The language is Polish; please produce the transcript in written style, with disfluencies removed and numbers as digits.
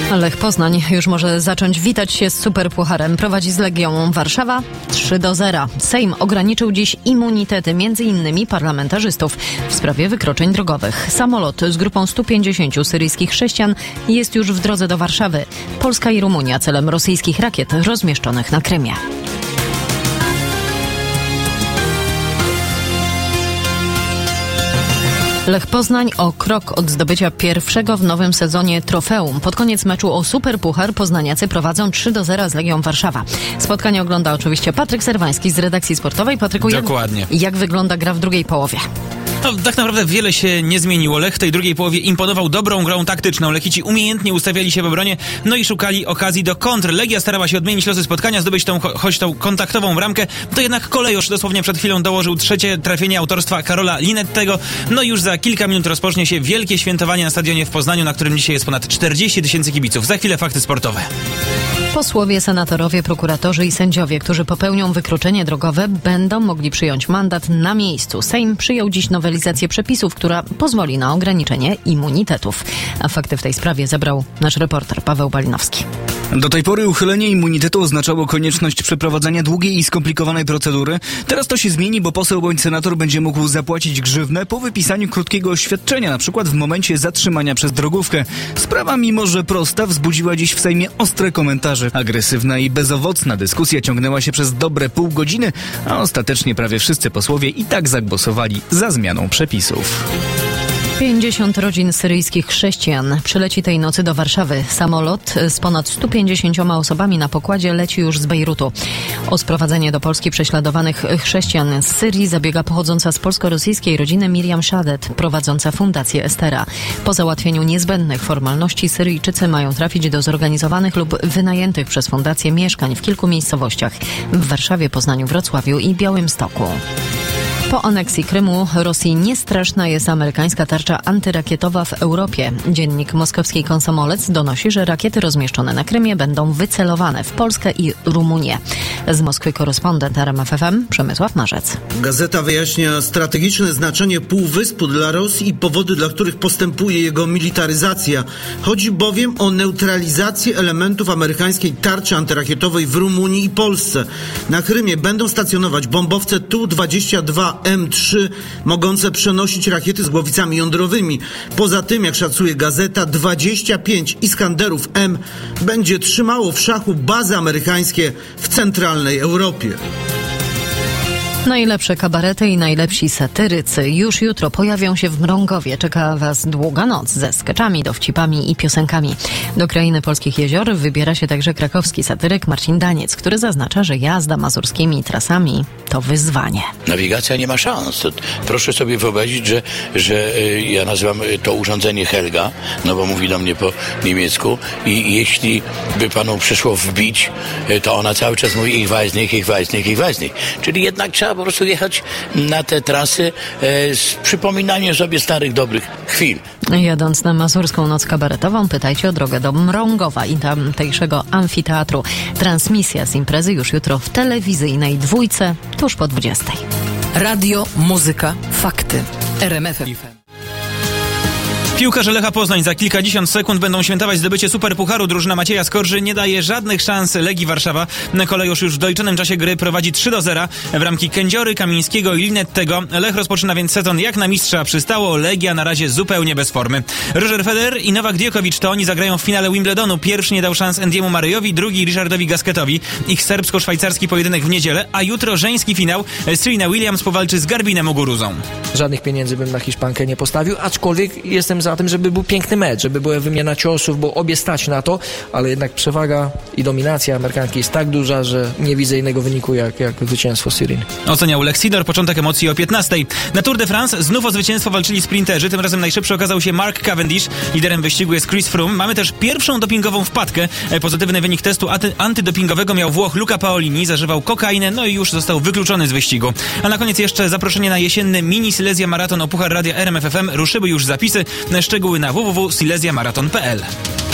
Lech Poznań już może zacząć witać się z Superpucharem. Prowadzi z Legią Warszawa 3-0. Sejm ograniczył dziś immunitety m.in. parlamentarzystów w sprawie wykroczeń drogowych. Samolot z grupą 150 syryjskich chrześcijan jest już w drodze do Warszawy. Polska i Rumunia celem rosyjskich rakiet rozmieszczonych na Krymie. Lech Poznań o krok od zdobycia pierwszego w nowym sezonie trofeum. Pod koniec meczu o Superpuchar poznaniacy prowadzą 3-0 z Legią Warszawa. Spotkanie ogląda oczywiście Patryk Serwański z redakcji sportowej. Patryku, dokładnie. Jak wygląda gra w drugiej połowie? No, tak naprawdę wiele się nie zmieniło. Lech w tej drugiej połowie imponował dobrą grą taktyczną. Lechici umiejętnie ustawiali się w obronie, no i szukali okazji do kontr. Legia starała się odmienić losy spotkania, zdobyć choć tą kontaktową bramkę. To jednak Kolejosz dosłownie przed chwilą dołożył trzecie trafienie autorstwa Karola Linettego. No i już za kilka minut rozpocznie się wielkie świętowanie na stadionie w Poznaniu, na którym dzisiaj jest ponad 40 000 kibiców. Za chwilę fakty sportowe. Posłowie, senatorowie, prokuratorzy i sędziowie, którzy popełnią wykroczenie drogowe, będą mogli przyjąć mandat na miejscu. Sejm przyjął dziś nowelizację przepisów, która pozwoli na ograniczenie immunitetów. A fakty w tej sprawie zebrał nasz reporter Paweł Balinowski. Do tej pory uchylenie immunitetu oznaczało konieczność przeprowadzenia długiej i skomplikowanej procedury. Teraz to się zmieni, bo poseł bądź senator będzie mógł zapłacić grzywnę po wypisaniu krótkiego oświadczenia, na przykład w momencie zatrzymania przez drogówkę. Sprawa, mimo że prosta, wzbudziła dziś w Sejmie ostre komentarze. Agresywna i bezowocna dyskusja ciągnęła się przez dobre pół godziny, a ostatecznie prawie wszyscy posłowie i tak zagłosowali za zmianą przepisów. 50 rodzin syryjskich chrześcijan przyleci tej nocy do Warszawy. Samolot z ponad 150 osobami na pokładzie leci już z Bejrutu. O sprowadzenie do Polski prześladowanych chrześcijan z Syrii zabiega pochodząca z polsko-rosyjskiej rodziny Miriam Shadet, prowadząca Fundację Estera. Po załatwieniu niezbędnych formalności Syryjczycy mają trafić do zorganizowanych lub wynajętych przez fundację mieszkań w kilku miejscowościach w Warszawie, Poznaniu, Wrocławiu i Białymstoku. Po aneksji Krymu Rosji niestraszna jest amerykańska tarcza antyrakietowa w Europie. Dziennik moskowski Komsomolec donosi, że rakiety rozmieszczone na Krymie będą wycelowane w Polskę i Rumunię. Z Moskwy korespondent RMF FM Przemysław Marzec. Gazeta wyjaśnia strategiczne znaczenie półwyspu dla Rosji i powody, dla których postępuje jego militaryzacja. Chodzi bowiem o neutralizację elementów amerykańskiej tarczy antyrakietowej w Rumunii i Polsce. Na Krymie będą stacjonować bombowce Tu-22 M3 mogące przenosić rakiety z głowicami jądrowymi. Poza tym, jak szacuje gazeta, 25 Iskanderów M będzie trzymało w szachu bazy amerykańskie w centralnej Europie. Najlepsze kabarety i najlepsi satyrycy już jutro pojawią się w Mrągowie. Czeka Was długa noc ze skeczami, dowcipami i piosenkami. Do krainy polskich jezior wybiera się także krakowski satyryk Marcin Daniec, który zaznacza, że jazda mazurskimi trasami to wyzwanie. Nawigacja nie ma szans. Proszę sobie wyobrazić, że ja nazywam to urządzenie Helga, no bo mówi do mnie po niemiecku i jeśli by panu przyszło wbić, to ona cały czas mówi ich weiß nicht, ich weiß nicht, ich weiß nicht. Czyli jednak trzeba po prostu jechać na te trasy z przypominaniem sobie starych, dobrych chwil. Jadąc na Mazurską Noc Kabaretową, pytajcie o drogę do Mrągowa i tamtejszego amfiteatru. Transmisja z imprezy już jutro w telewizyjnej Dwójce, tuż po 20. Radio, muzyka, fakty. RMF FM. Piłkarze Lecha Poznań za kilkadziesiąt sekund będą świętować zdobycie Superpucharu. Drużyna Macieja Skorży nie daje żadnych szans Legii Warszawa. Kolejosz już w doliczonym czasie gry prowadzi 3-0 w ramki Kędziory, Kamińskiego i Linettego. Lech rozpoczyna więc sezon jak na mistrza przystało. Legia na razie zupełnie bez formy. Roger Federer i Nowak Djokovic to oni zagrają w finale Wimbledonu. Pierwszy nie dał szans Andiemu Murrayowi, drugi Richardowi Gasquetowi. Ich serbsko-szwajcarski pojedynek w niedzielę, a jutro żeński finał. Serena Williams powalczy z Garbinem Muguruzą. Żadnych pieniędzy bym na Hiszpankę nie postawił, aczkolwiek jestem za tym, żeby był piękny mecz, żeby była wymiana ciosów, bo obie stać na to, ale jednak przewaga i dominacja Amerykanki jest tak duża, że nie widzę innego wyniku jak zwycięstwo Sereny. Oceniał Lex Sidor, początek emocji o 15. Na Tour de France znów o zwycięstwo walczyli sprinterzy, tym razem najszybszy okazał się Mark Cavendish, liderem wyścigu jest Chris Froome. Mamy też pierwszą dopingową wpadkę. Pozytywny wynik testu antydopingowego miał Włoch Luca Paolini, zażywał kokainę, no i już został wykluczony z wyścigu. A na koniec jeszcze zaproszenie na jesienny mini Silesia Maraton o Puchar Radia RMF FM. Ruszyły już zapisy, szczegóły na www.silesiamaraton.pl.